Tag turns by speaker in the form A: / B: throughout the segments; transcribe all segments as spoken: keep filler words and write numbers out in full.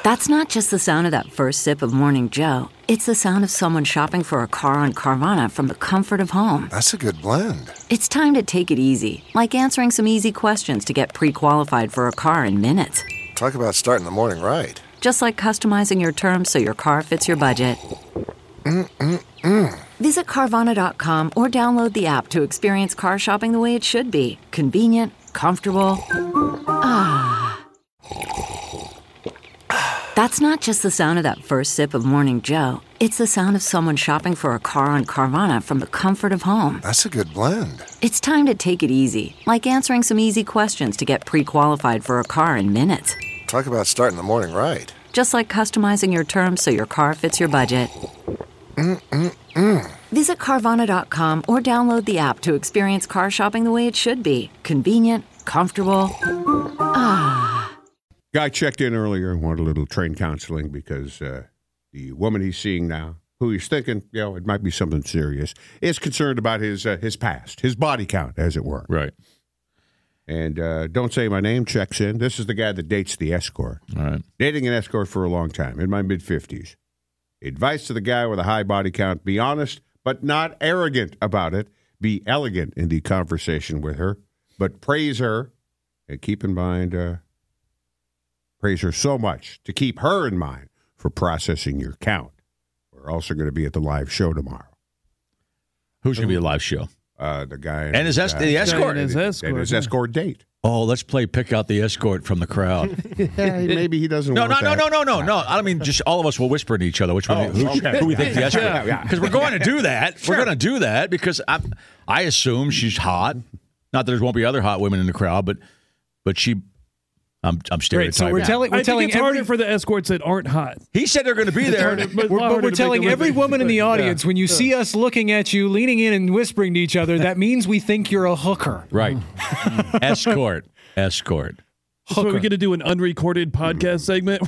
A: That's not just the sound of that first sip of Morning Joe. It's the sound of someone shopping for a car on Carvana from the comfort of home.
B: That's a good blend.
A: It's time to take it easy, like answering some easy questions to get pre-qualified for a car in minutes.
B: Talk about starting the morning right.
A: Just like customizing your terms so your car fits your budget.
B: Mm-mm-mm.
A: Visit Carvana dot com or download the app to experience car shopping the way it should be. Convenient, comfortable. Ah. That's not just the sound of that first sip of Morning Joe. It's the sound of someone shopping for a car on Carvana from the comfort of home.
B: That's a good blend.
A: It's time to take it easy, like answering some easy questions to get pre-qualified for a car in minutes.
B: Talk about starting the morning right.
A: Just like customizing your terms so your car fits your budget.
B: Mm-mm-mm.
A: Visit Carvana dot com or download the app to experience car shopping the way it should be. Convenient, comfortable. Ah.
C: Guy checked in earlier and wanted a little train counseling because uh, the woman he's seeing now, who he's thinking, you know, it might be something serious, is concerned about his uh, his past, his body count, as it were.
D: Right.
C: And uh, Don't Say My Name checks in. This is the guy that dates the escort.
D: All right.
C: Dating an escort for a long time, in my mid-fifties. Advice to the guy with a high body count, be honest, but not arrogant about it. Be elegant in the conversation with her, but praise her. And keep in mind... Uh, Praise her so much to keep her in mind for processing your count. We're also going to be at the live show tomorrow.
D: Who's going to be a live show?
C: Uh, the guy
D: and his, es-
C: uh,
D: the escort.
E: And his escort.
C: And his
E: yeah.
C: escort date.
D: Oh, let's play pick out the escort from the crowd.
C: Yeah, maybe he doesn't
D: No,
C: want
D: no, no,
C: that.
D: no, no, no, no. I don't mean just all of us will whisper to each other which one
C: Oh,
D: who,
C: okay.
D: who we think the escort.
C: Yeah, yeah.
D: Because we're going to do that. We're going to do that because I, I assume she's hot. Not that there won't be other hot women in the crowd, but but she. I'm I'm stereotyping.
F: Right, so we're telling we're
E: I
F: telling
E: think it's
F: every,
E: harder for the escorts that aren't hot.
D: He said they're going to be there.
E: But
F: we're, but
E: harder
F: we're
E: to
F: telling
E: make a
F: every
E: living.
F: woman in the audience
E: Yeah.
F: when you see us looking at you, leaning in and whispering to each other, that means we think you're a hooker.
D: Right. Escort. Escort.
E: So we're going to do an unrecorded podcast segment.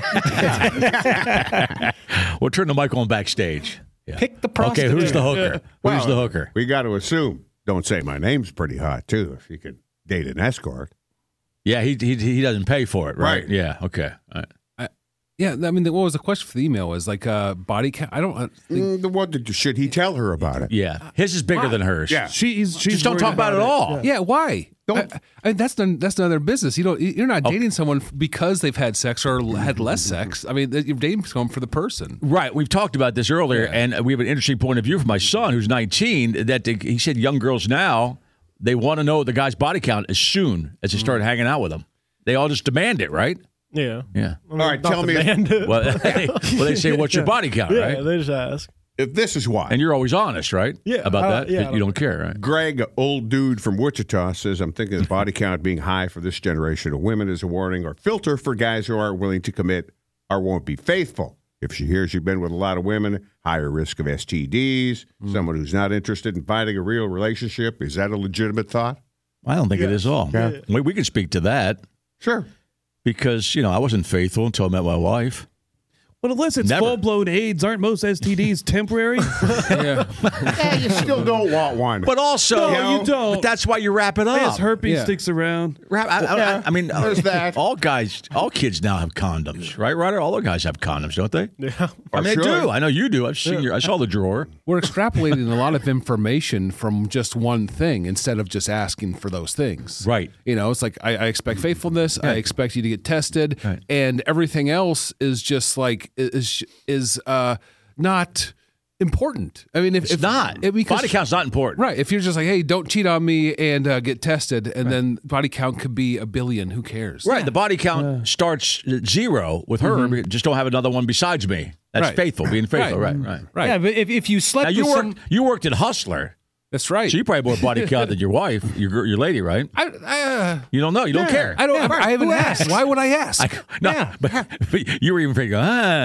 D: We'll turn the mic on backstage. Yeah.
F: Pick the
D: Okay,
F: prostitute.
D: who's the hooker?
C: Well,
D: Who's the hooker?
C: We got to assume Don't Say My Name's pretty hot, too, if you could date an escort.
D: Yeah, he he he doesn't pay for it, right?
C: Right.
D: Yeah, okay. All right.
G: Yeah, I mean, what was the question for the email? Was like uh, body count? I don't. I think,
C: Mm, the what did, should he tell her about it?
D: Yeah, his is bigger than hers.
C: Yeah.
E: She's, she's
D: Just don't
E: worried
D: talk about it at all.
E: Yeah.
G: yeah, why?
C: Don't-
G: I, I, that's none, that's none of their business. You don't. You're not dating someone because they've had sex or had less sex. I mean, you're dating someone for the person.
D: Right. We've talked about this earlier, and we have an interesting point of view from my son, who's nineteen, that they, he said young girls now, they want to know the guy's body count as soon as they start hanging out with him. They all just demand it, right?
E: Yeah.
D: Yeah.
C: All right,
E: Not
C: tell
E: the
C: me if,
E: band.
D: Well, well, they say, what's your body count,
E: Yeah,
D: right?
E: they just ask.
C: if this is why.
D: And you're always honest, right?
E: Yeah,
D: About
E: uh,
D: that?
E: yeah, I
D: you
E: don't
D: don't care, right?
C: Greg, old dude from Wichita, says, I'm thinking the body count being high for this generation of women is a warning or filter for guys who aren't willing to commit or won't be faithful. If she hears you've been with a lot of women, higher risk of S T Ds,
D: Mm.
C: someone who's not interested in finding a real relationship, is that a legitimate thought?
D: I don't think it is all.
C: Yeah.
D: We, we can speak to that
C: Sure.
D: because, you know, I wasn't faithful until I met my wife.
E: But unless it's
D: Never.
E: full-blown AIDS, aren't most S T Ds temporary?
G: Yeah.
C: Yeah, you still don't want one.
D: But also,
E: No, you don't.
D: But that's why you wrap it
E: I
D: up.
E: guess herpes
G: Yeah.
E: sticks around.
D: Wrap, I, I,
C: Yeah,
D: I, I mean,
C: there's that.
D: all guys, all kids now have condoms, right, Ryder? All the guys have condoms, don't they?
E: Yeah.
D: I mean,
C: Or
D: they
C: should.
D: do. I know you do. I've seen your. I saw the drawer.
G: We're extrapolating a lot of information from just one thing instead of just asking for those things.
D: Right.
G: You know, it's like I, I expect faithfulness. I expect you to get tested,
D: Right.
G: and everything else is just like is is uh, not important. I mean, if
D: It's
G: if,
D: not.
G: it- because-
D: Body count's not important.
G: Right. If you're just like, hey, don't cheat on me and uh, get tested, and then body count could be a billion. Who cares?
D: Right. The body count starts at zero with her. Just don't have another one besides me. That's
G: Right.
D: faithful, being faithful.
G: Right.
D: Right. Right.
G: Right.
F: Yeah, but if, if you slept
D: Now you
F: with
D: worked.
F: some,
D: You worked at Hustler,
G: That's right.
D: so you probably more body count than your wife, your gir- your lady, right?
G: I, I, uh,
D: You don't know. You don't care.
G: I don't.
F: Yeah,
G: I haven't
F: who
G: asked.
F: asked?
G: Why would I ask?
D: I, no,
F: Yeah.
D: but, but you were even thinking,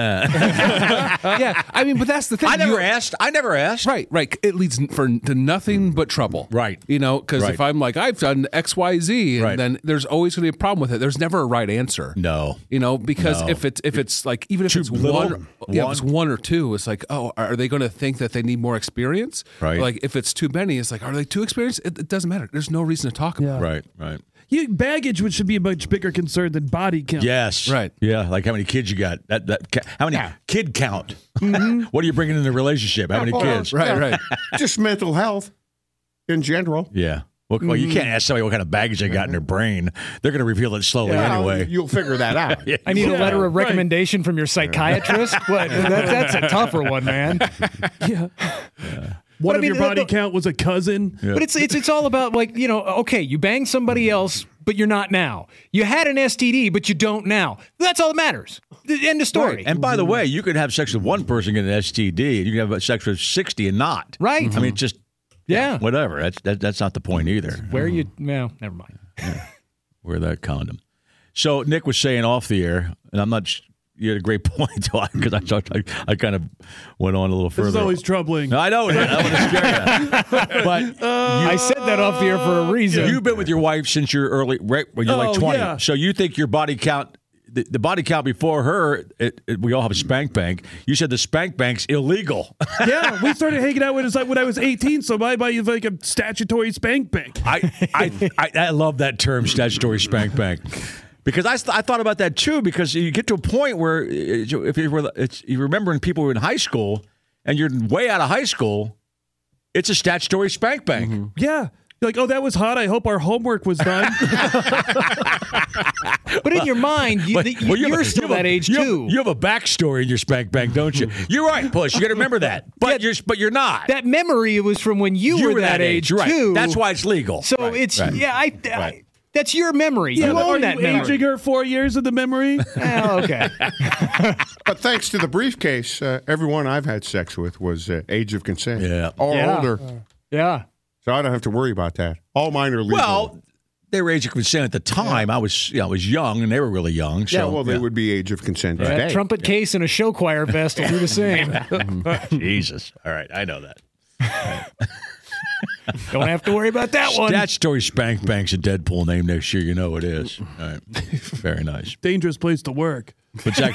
D: ah.
G: yeah. I mean, but that's the thing.
D: I never
G: You-
D: asked. I never asked.
G: Right, right. It leads for to nothing but trouble.
D: Right.
G: You know, because
D: Right.
G: if I'm like I've done X, Y, Z, and
D: Right.
G: then there's always going to be a problem with it. There's never a right answer.
D: No.
G: You know, because
D: No.
G: if it's if it's like even if
D: Too
G: it's
D: little?
G: one, yeah, if it's
D: One?
G: one or two, it's like, oh, are they going to think that they need more experience?
D: Right.
G: Like if it's too many, it's like, are they too experienced? It, it doesn't matter. There's no reason to talk about.
E: Yeah.
G: it.
D: Right. Right.
E: You, baggage would- should be a much bigger concern than body count.
D: Yes.
G: Right.
D: Yeah, like how many kids you got. That that ca- How many
B: Yeah.
D: kid count? What are you bringing in the relationship? How many
B: Well,
D: kids?
G: Right, right.
C: Just mental health in general.
D: Yeah. Well, well, you can't ask somebody what kind of baggage they got in their brain. They're going to reveal it slowly
C: Well,
D: anyway.
C: You'll figure that out.
F: I need a
E: Yeah,
F: letter of
E: right.
F: recommendation from your psychiatrist. What? That, that's a tougher one, man.
E: Yeah. One
F: I
E: of
F: mean,
E: your body
F: the-
E: count was a cousin.
F: But it's it's it's all about, like, you know, okay, you banged somebody else, but you're not now. You had an S T D, but you don't now. That's all that matters. The end of story.
D: And by the way, you could have sex with one person and get an S T D, and you can have sex with sixty and not.
F: Right.
D: I mean, just
F: Yeah.
D: whatever. That's that, that's not the point either.
F: Where you? Well, never mind.
D: Wear that condom. So Nick was saying off the air, and I'm not. sh- You had a great point because I, thought I I kind of went on a little
E: This
D: further.
E: is always troubling.
D: I know it is. I want to scare you. But
F: I said that off the air for a reason.
D: you've been with your wife since you're early, right? When you're like
E: Oh,
D: twenty.
E: yeah.
D: So you think your body count, the, the body count before her, it, it, we all have a spank bank. You said the spank bank's illegal.
E: Yeah, we started hanging out when, it was like, when I was eighteen, so my body is like a statutory spank bank.
D: I, I, I, I love that term, statutory spank bank. Because I, th- I thought about that too. Because you get to a point where it- if you were, it's, you remember when people were in high school and you're way out of high school, it's a statutory spank bank.
E: Mm-hmm. Yeah. You're like, oh, that was hot. I hope our homework was done.
F: But in your mind, you,
D: But-
F: the,
D: well, you have
F: you're
D: a-
F: still
D: you have
F: that
D: a-
F: age
D: you have-
F: too.
D: You have a backstory in your spank bank, don't you? You're right, Push. You got to remember that. But you're but you're not.
F: that memory was from when you,
D: you
F: were that, age,
D: right?
F: too.
D: That's why it's legal.
F: So
D: Right,
F: it's
D: right.
F: yeah. I, I
D: Right.
F: that's your memory.
E: Yeah,
F: you
E: but are
F: own that
E: you
F: memory.
E: aging her four years of the memory?
F: Oh, okay.
C: But thanks to the briefcase, uh, everyone I've had sex with was uh, age of consent.
D: Yeah.
C: Or
F: Yeah.
C: older.
F: Yeah.
C: So I don't have to worry about that. All mine are legal.
D: Well, they were age of consent at the time. I was, you know, I was young, and they were really young. So,
C: yeah, well, they would be age of consent
F: That
C: today.
F: trumpet case and a show choir vest will do the same.
D: Jesus. All right, I know that.
F: Don't have to worry about that one.
D: Statutory spank bank's a Deadpool name next year. You know it is. All right. Very nice.
E: Dangerous place to work.
D: But Zach,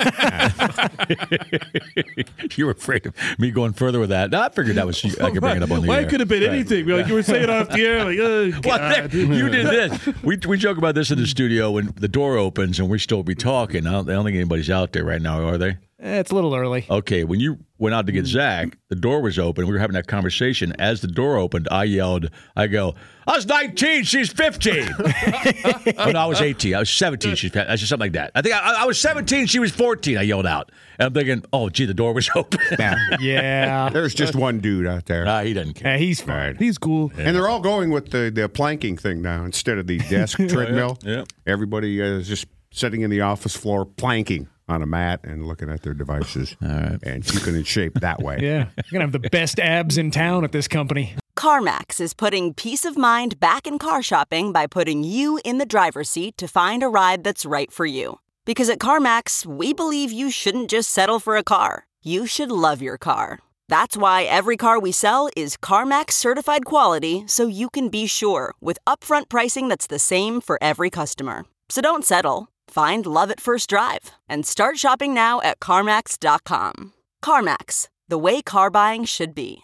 D: you were afraid of me going further with that. No, I figured that was I could bring it up on the
E: Why
D: air.
E: could have been
D: Right.
E: anything. Like you were saying off the air, like, oh,
D: Well,
E: God.
D: you did this. We we joke about this in the studio when the door opens and we still be talking. I don't, I don't think anybody's out there right now, are they?
F: Eh, it's a little early.
D: Okay, when you went out to get Zach, the door was open. We were having that conversation. As the door opened, I yelled, I go, I was nineteen, she's fifteen. Oh, no, I was eighteen. I was seventeen, she's fifteen. I said something like that. I think I, I was seventeen, she was fourteen, I yelled out. And I'm thinking, oh, gee, the door was open.
F: Yeah.
C: There's just one dude out there.
D: Nah, he doesn't care.
F: Yeah, he's fine.
E: He's cool.
C: And they're all going with the, the planking thing now instead of the desk treadmill.
D: yeah.
C: Everybody uh, is just sitting in the office floor planking on a mat and looking at their devices and keeping in shape that way.
F: Yeah. You're going to have the best abs in town at this company.
H: CarMax is putting peace of mind back in car shopping by putting you in the driver's seat to find a ride that's right for you. Because at CarMax, we believe you shouldn't just settle for a car. You should love your car. That's why every car we sell is CarMax certified quality, so you can be sure with upfront pricing that's the same for every customer. So don't settle. Find love at first drive and start shopping now at CarMax dot com. CarMax, the way car buying should be.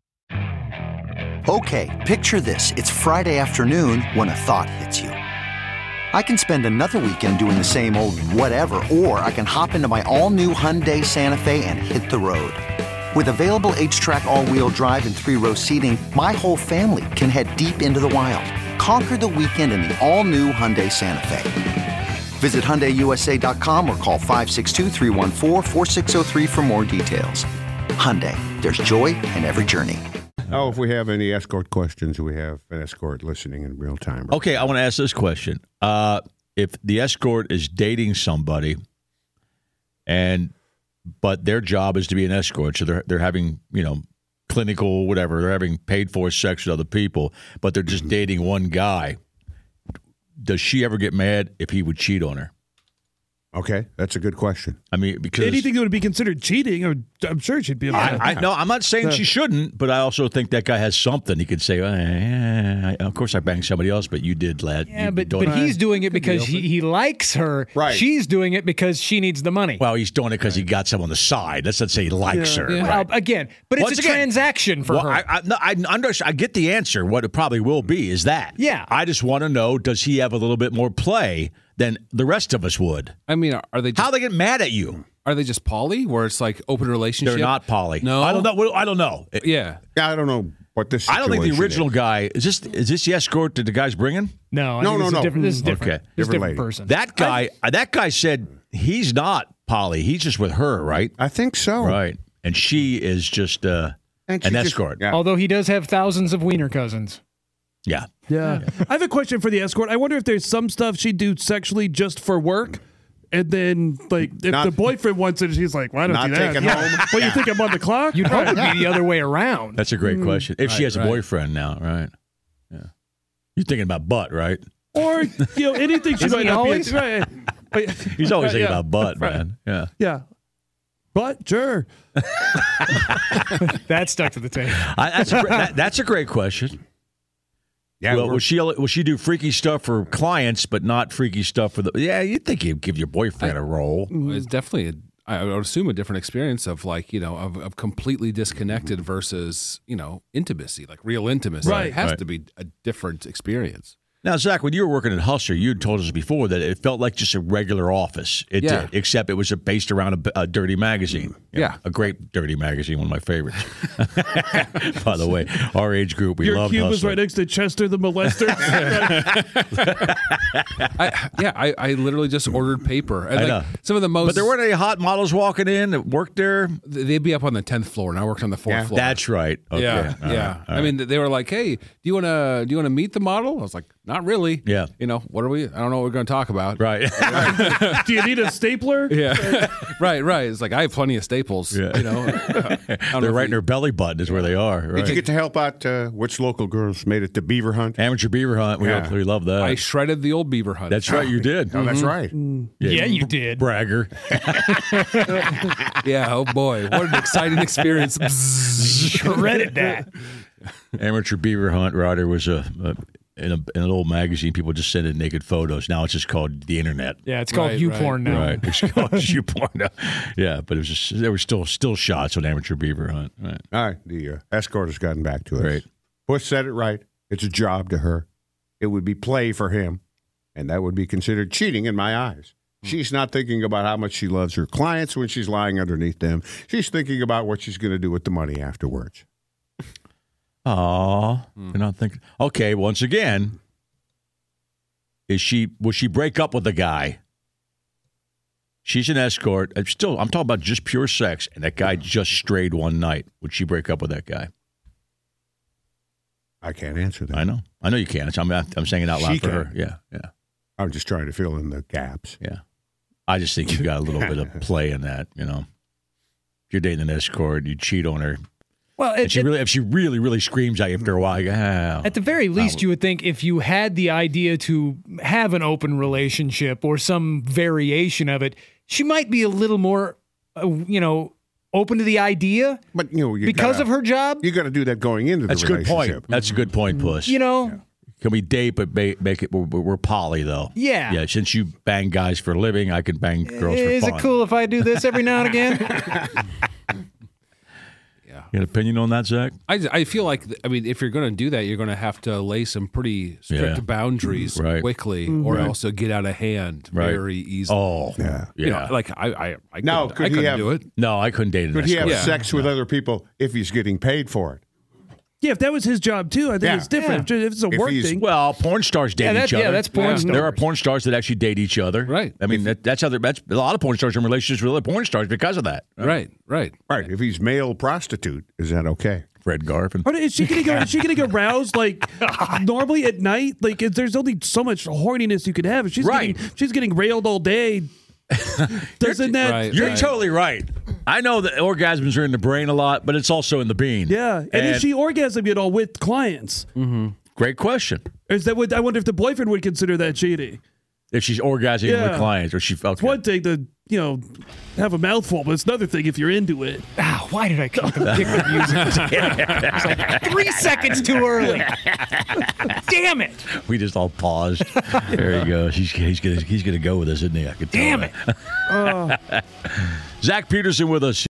I: Okay, picture this. It's Friday afternoon when a thought hits you. I can spend another weekend doing the same old whatever, or I can hop into my all-new Hyundai Santa Fe and hit the road. With available H-Track all-wheel drive and three-row seating, my whole family can head deep into the wild. Conquer the weekend in the all-new Hyundai Santa Fe. Visit Hyundai U S A dot com or call five six two, three one four, four six zero three for more details. Hyundai, there's joy in every journey.
C: Oh, if we have any escort questions, we have an escort listening in real time.
D: Okay, I want to ask this question. Uh, if the escort is dating somebody and but their job is to be an escort, so they're they're having, you know, clinical whatever, they're having paid for sex with other people, but they're just dating one guy. Does she ever get mad if he would cheat on her?
C: Okay, that's a good question.
D: I mean, because
E: anything that would be considered cheating, or I'm sure she'd be.
D: I, I no, I'm not saying she shouldn't, but I also think that guy has something he could say. Well, eh, of course, I banged somebody else, but you did, lad.
F: Yeah,
D: You
F: but
D: don't-
F: but he's doing it because he, he likes her.
C: Right.
F: She's doing it because she needs the money.
D: Well, he's doing it because he got some on the side. Let's not say he likes her.
F: Well,
D: right?
F: again, but it's
D: Once
F: a
D: again,
F: transaction for
D: well,
F: her.
D: I, I, no, I, under, I get the answer. What it probably will be is that.
F: Yeah.
D: I just want to know, does he have a little bit more play than the rest of us would?
G: I mean, are they just,
D: How they get mad at you?
G: are they just poly, where it's like open relationship?
D: They're not poly.
G: No,
D: I don't know. Well, I don't know.
G: Yeah,
C: Yeah, I don't know what this.
D: I don't think the
C: situation
D: original
C: is.
D: guy is this. Is this the escort that the guy's bringing?
F: no, I
C: No,
F: think
C: no,
F: this is
C: no.
F: Different, this is different.
D: Okay.
F: This is a
C: Different
F: different
C: lady.
F: person.
D: That guy. uh, that guy said he's not poly. He's just with her, right?
C: I think so.
D: Right. And she is just uh,
C: And she
D: an
C: just-
D: escort.
C: yeah.
F: Although he does have thousands of wiener cousins.
D: Yeah.
E: Yeah. I have a question for the escort. I wonder if there's some stuff she'd do sexually just for work. And then, like, if
C: Not-
E: the boyfriend wants it, she's like, well, I don't
C: Not
E: do that.
C: taken
E: Yeah.
C: home.
E: Well, you think I'm on the clock?
F: You'd hope it'd be the other way around.
D: That's a great question. If she
G: Right,
D: has a
G: right.
D: boyfriend now, right? Yeah. You're thinking about butt, right?
E: Or, you know, anything she
F: Isn't
E: might
F: he
E: not
F: always?
E: be. Right. But-
D: He's always
E: Right,
D: thinking
E: yeah.
D: about butt,
E: Right.
D: man. Yeah.
E: Yeah. But, sure.
F: That stuck to the tape.
D: I, that's, a, great- that, that's a great question.
C: Yeah,
D: well,
C: we're-
D: will she will she do freaky stuff for clients, but not freaky stuff for the? Yeah, you'd think you'd give your boyfriend a role.
G: it's definitely. A, I would assume a different experience of like you know of, of completely disconnected versus you know intimacy, like real intimacy.
E: Right.
G: It has
D: Right.
G: to be a different experience.
D: Now, Zach, when you were working at Hustler, you had told us before that it felt like just a regular office. It
G: Yeah.
D: did, except it was based around a, a dirty magazine. You know,
G: Yeah.
D: a great dirty magazine, one of my favorites. By the way, our age group, we
E: Your
D: loved
E: cube was
D: Hustler.
E: right next to Chester the molester.
G: I, yeah, I, I literally just ordered paper. And
D: I
G: like,
D: know.
G: some of the most.
D: But there weren't any hot models walking in that worked there.
G: They'd be up on the tenth floor, and I worked on the fourth
C: Yeah.
G: floor.
D: That's right. Okay.
G: Yeah,
D: All
G: yeah.
D: right. All
G: I
D: right.
G: mean, they were like, "Hey, do you want to do you want to meet the model?" I was like, "Not really."
D: Yeah.
G: You know, what are we? I don't know what we're going to talk about.
D: right.
E: Do you need a stapler?
G: Yeah. right. Right. It's like I have plenty of staples.
D: Yeah.
G: You know, I don't know
D: They're
G: if
D: right in
G: you-
D: their belly button is where they are. Right.
C: Did you get to help out? Uh, which local girls made it to Beaver Hunt?
D: Amateur beaver hunt. We,
C: Yeah.
D: we love that.
G: I shredded the old beaver hunt.
D: That's right. You did.
C: Oh, that's right.
F: Yeah, you did.
D: Bragger.
G: yeah. Oh boy, what an exciting experience.
F: Shredded that.
D: Amateur beaver hunt rider was a, a in, a in an old magazine. People just send in naked photos. Now it's just called the internet.
F: Yeah, it's called
G: Right,
F: you
G: right.
F: porn now.
D: Right. It's called you porn. now. Yeah, but it was just there were still still shots on amateur beaver hunt. Right.
C: All right. The uh, escort has gotten back to us.
D: Great.
C: Bush said it right. It's a job to her. It would be play for him, and that would be considered cheating in my eyes. She's not thinking about how much she loves her clients when she's lying underneath them. She's thinking about what she's going to do with the money afterwards.
D: Aw, you're not thinking. Okay, once again, is she? Will she break up with the guy? She's an escort. I'm still, I'm talking about just pure sex, and that guy just strayed one night. Would she break up with that guy?
C: I can't answer that.
D: I know, I know you can't. I'm, I'm saying it out loud
C: She
D: for
C: can.
D: her. Yeah, yeah,
C: I'm just trying to fill in the gaps.
D: yeah. I just think you've got a little bit of play in that. You know, if you're dating an escort, you cheat on her.
F: Well,
D: And
F: it,
D: she
F: it-
D: really, if she really, really screams at you after a while, you go, ah.
F: at the very least, you would think if you had the idea to have an open relationship or some variation of it, she might be a little more, uh, you know, open to the idea
C: But you know, you
F: because
C: gotta,
F: of her job.
C: you got to do that going into
D: That's a
C: the
D: good point.
C: relationship.
D: That's a good point, Puss.
F: You know,
D: Can we date but ba- make it? We're, we're poly though.
F: Yeah.
D: Yeah. Since you bang guys for a living, I can bang girls for
F: is
D: fun.
F: it cool if I do this every now and again?
D: You got an opinion on that, Zach?
G: I, I feel like I mean, if you're going to do that, you're going to have to lay some pretty strict
D: Yeah.
G: boundaries
D: Right.
G: quickly, or else it'll get out of hand
D: Right.
G: very easily.
D: Oh,
C: Yeah.
D: yeah.
G: You know, like I, I, I
C: Now,
G: couldn't,
C: could
G: I
C: he
G: couldn't
C: have-
G: do it.
D: no, I couldn't date an
C: Could he have
D: escort.
G: Yeah.
C: sex with other people if he's getting paid for it?
E: Yeah, if that was his job too, I think
C: Yeah.
E: it's different. If it's a
C: If
E: work
C: he's-
E: thing.
D: Well, porn stars date
F: Yeah, that-
D: each other.
F: yeah, that's porn
G: Yeah.
D: There are
F: stars.
D: porn stars that actually date each other.
G: Right.
D: I mean, that, that's how they're, that's a lot of porn stars are in relationships with other porn stars because of that.
G: Right, right.
C: Right. If he's male prostitute, is that okay?
D: Fred Garfin.
E: Or is she getting is she getting aroused like normally at night? Like is- there's only so much horniness you could have. If she's
D: Right.
E: getting she's getting railed all day. Doesn't that?
G: Right.
D: You're totally right. I know that orgasms are in the brain a lot, but it's also in the bean.
E: Yeah, and,
D: And-
E: is she orgasming at all with clients?
D: Great question.
E: Is that what I wonder if the boyfriend would consider that cheating?
D: If she's orgasming
E: Yeah.
D: with clients, or she felt
E: It's one thing to, you know, have a mouthful, but it's another thing if you're into it.
F: Ah, why did I come up with dick music? It's like three seconds too early. Damn it!
D: We just all paused. There you go. He's, he's gonna he's gonna go with us, isn't he? I could tell
F: Damn
D: that.
F: it!
D: Zach Peterson with us.